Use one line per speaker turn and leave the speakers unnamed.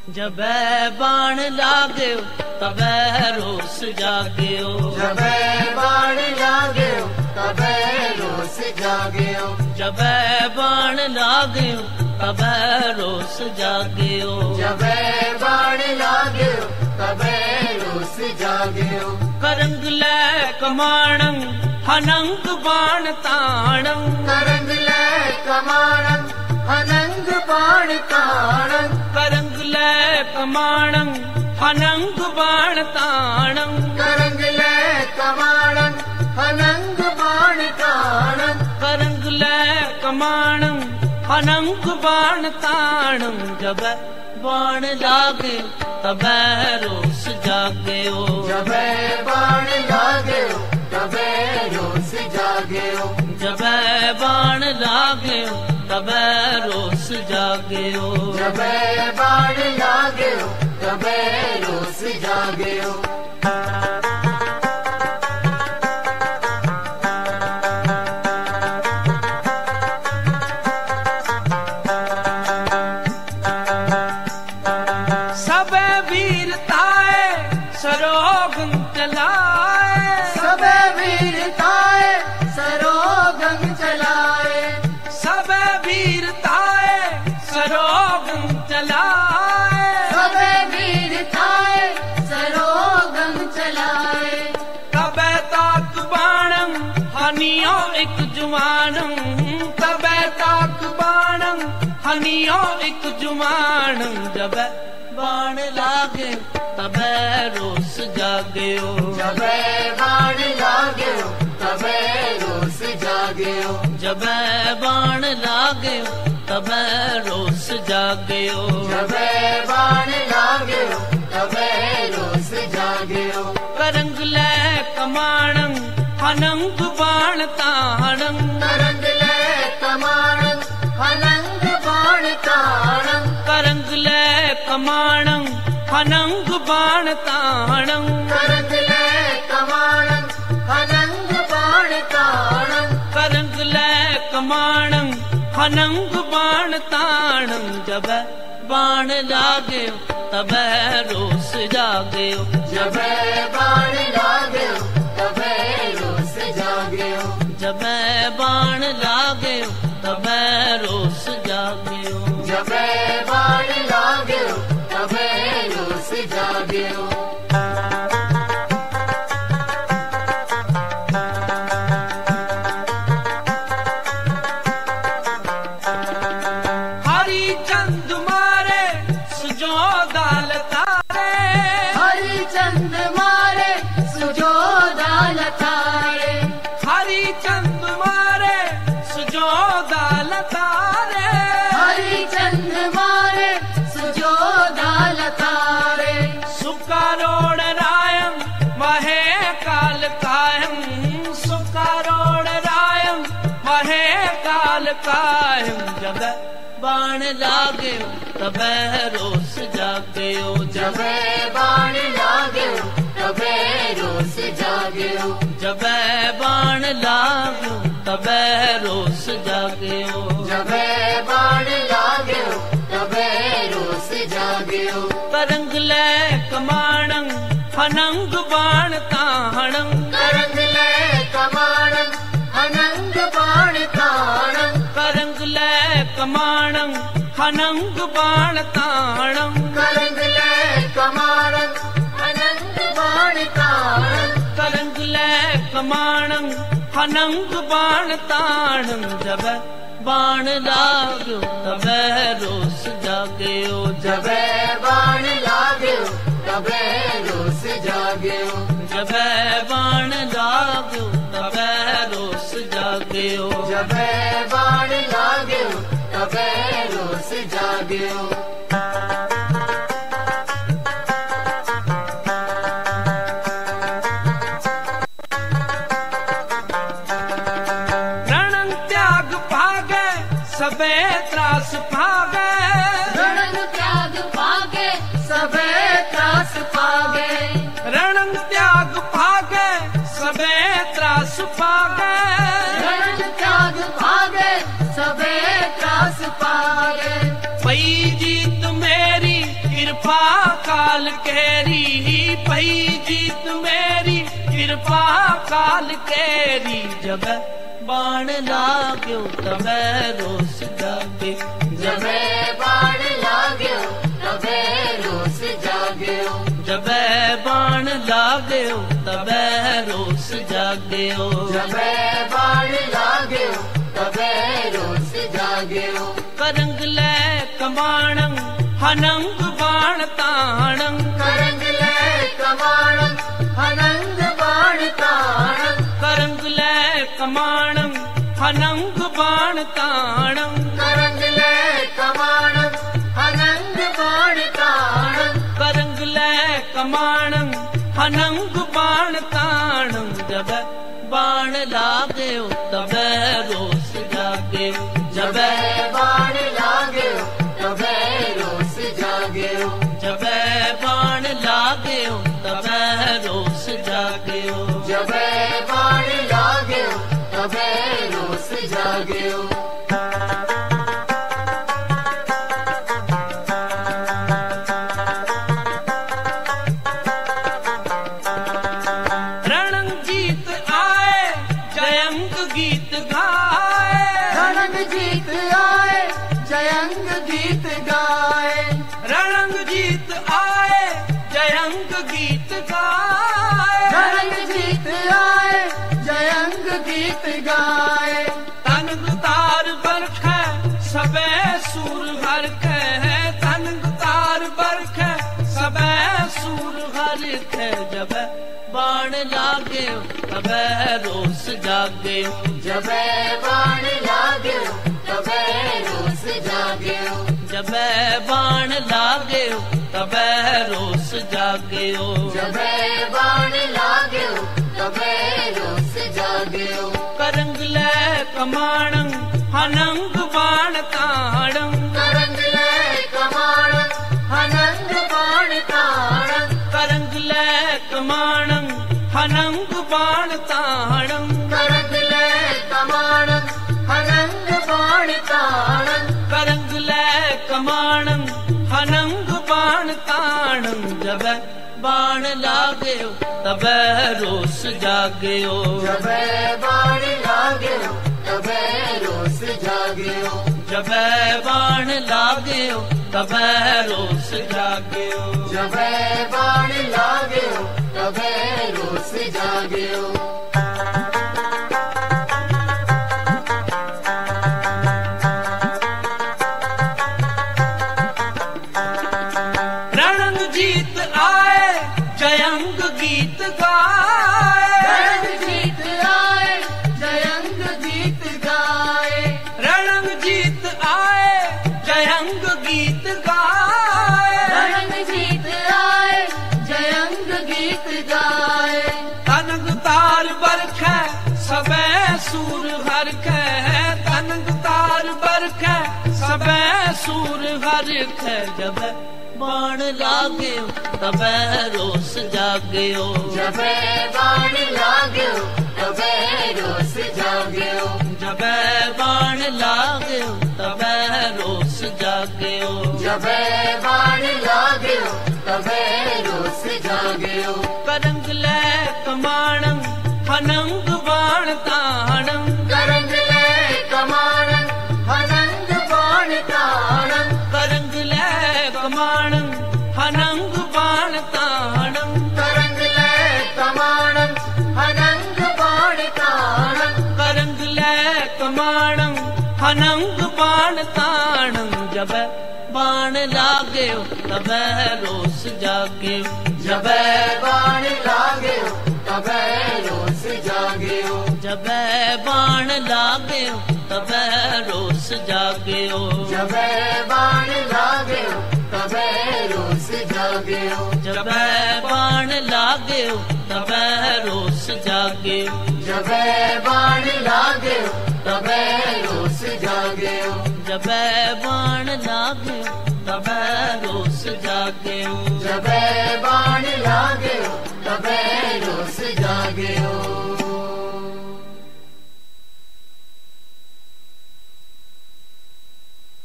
जबे बाण लाग्यो तबे रोस जाग्यो,
जबे बाण लाग्यो तबे रोस जाग्यो,
जबे बाण लाग्यो तबे रोस जाग्यो,
जबे बाण लाग्यो तबे रोस जाग्यो।
करंग ले कमाणं हनंग बाण ताणं,
करंग ले कमाणं हनंग बाण ताणं,
करंग ले कमाणं हनंग बाण ताणं,
करंग ले कमाणं हनंग बाण ताणं,
करंग ले कमाणं हनंग बाण ताणं। जबे बाण लाग्यो तबे रोस जाग्यो,
जबे बाण लाग्यो तबे रोस जाग्यो,
जबे बाण लाग्यो तबे रोस जाग्यो,
जबे बाण लाग्यो तबे रोस जाग्यो।
सबे वीरताए सरोगं चलाए,
सबे वीरताए सरोगं चलाए,
सबे वीरताए सरोगं चलाए,
सबे वीरताए सरोगं चलाए।
तबे ताक बाणं हनियो एक जुवानं, तबे ताक बाणं हनियो एक जुवानं। जबे बाण लागे तबे रोस जाग्यो,
जबे बाण लाग्यो तबे रोस जाग्यो,
जबे बाण लाग्यो तबे रोस जाग्यो,
जबे बाण लाग्यो तबे रोस जाग्यो।
करंग ले कमाणं हनंग बाण ताणं,
करंग ले कमाणं हनंग बाण ताणं,
करंग ले कमाणं हनंग बाण ताणं,
करंग ले कमाणं हनंग बाण ताणं,
करंग ले कमाणं हनंग बाण ताणं। जबे बाण लाग्यो तबे रोस जाग्यो,
जबे बाण लाग्यो तबे रोस जाग्यो,
जबे बाण लाग्यो तबे रोस जाग्यो,
जबे बाण लाग्यो तबे रोस जाग्यो।
हरिचंद मारे सुजोदाल तारे,
हरिचंद मारे सुजोदाल तारे,
हरिचंद मारे सुजोदाल तारे,
हरिचंद मारे सुजोदाल तारे।
सुकारोड़ रायं महे काल कायं, सुकारोड़ रायं महे काल कायं। जबे बाण लाग्यो तबे रोस जाग्यो,
जबे बाण लाग्यो तबे रोस जाग्यो,
जबे बाण लाग्यो तबे रोस जाग्यो,
जबे बाण लाग्यो तबे रोस जाग्यो।
करंग ले कमाणं हनंग बाण ताणं,
करंग ले कमाणं हनंग बाण ताणं,
करंग ले कमाणं हनंग बाण ताणं,
करंग ले कमाणं हनंग बाण ताणं,
करंग ले कमाणं हनंग बाण ताणं। जबे बाण लाग्यो तबे रोस जाग्यो,
जबे बाण लाग्यो तबे रोस जाग्यो,
जबे बाण लाग्यो तबे रोस जाग्यो,
जबे बाण लाग्यो तबे रोस जाग्यो।
रणं त्याग भागे सबे त्रास भागे,
रणं त्याग भागे सबे त्रास भागे,
रणं त्याग भागे सबे त्रास भागे,
रणं त्याग भागे सबे त्रास भागे।
पई जीत मेरी कृपा काल केरी पई जीत मेरी कृपा काल केरी जब बाण लाग्यो तबे रोस जागे
जबे बाण लाग्यो तबे रोस जाग्यो
जबे बाण लाग्यो तबे रोस जाग्यो
जबे बाण लाग्यो तबे रोस जाग्यो
करंग ले कमाणं हनंग बाण ताणं
करंग ले कमाणं हनंग बाण ताणं
करंग ले कमाणं हनंग बाण ताणं
करंग ले कमाणं हनंग बाण ताणं
करंग ले कमाणं हनंग बाण ताणं जब बाण लाग्यो तबे रोस जाग्यो
जबे बाण लाग्यो तबे रोस जाग्यो
जबे बाण लाग्यो तबे रोस जाग्यो
जबे बाण लाग्यो तबे रोस जाग्यो
रणं जीत आए जयंग गीत गाए
रणंग जीत आए जयंग गीत गाए
रणंग जीत आए जयंग गीत गाए
रणंग जीत आए जयंग गीत गाए
तनग तार बरख सबे सूर हर के तनग तार बरख सबे सूर हर के जब बाण लागे तबे रोस जागे
जबे बाण लाग्यो तबे रोस जाग्यो
जबे बाण लागे तबे रोस जाग्यो
जबे बाण लाग्यो तबे रोस जाग्यो
करंग ले कमाणं हनंग बाण ताणं
करंग ले कमाणं हनंग बाण ताणं
करंग ले कमाणं हनंग बाण ताणं
करंग ले कमाणं हनंग बाण ताणं
करंग ले कमाणं हनंग बाण ताणं जब बाण लाग्यो तबे रोस जाग्यो
जबे बाण लाग्यो तबे रोस जाग्यो
जबे बाण लाग्यो तबे रोस जाग्यो
जबे बाण लाग्यो तबे रोस जाग्यो
रणंग जीत आए जयंग गीत गाए
रणंग जीत आए जयंग गीत गाए
रणंग जीत आए जयंग गीत गाए
रणंग जीत आए जयंग गीत गाए
तनग तार बरख सबे सूर हर के तनग तार बरख सबे सूर हर के जब बाण लाग्यो तबे रोस जाग्यो
जबे बाण लाग्यो तबे रोस जाग्यो
जबे बाण लाग्यो तबे रोस जाग्यो
जबे बाण लाग्यो तबे रोस जाग्यो
करंग ले कमाणं हनंग बाण ताणं
करंग ले कमाणं हनंग बाण ताणं
करंग ले कमाणं हनंग बाण ताणं
करंग ले कमाणं हनंग बाण ताणं
करंग ले कमाणं हनंग बाण ताणं जब बाण लाग्यो तबे रोस जाग्यो
जबे बाण लाग्यो तबे रोस जाग्यो
जबे बाण लाग्यो तबे रोस जाग्यो
जबे बाण लाग्यो तबे रोस जाग्यो
जबे बाण लाग्यो तबे रोस जाग्यो
जबे बाण लाग्यो तबे रोस जाग्यो
जबे बाण लाग्यो तबे रोस जाग्यो
जबे बाण लाग्यो तबे रोस जाग्यो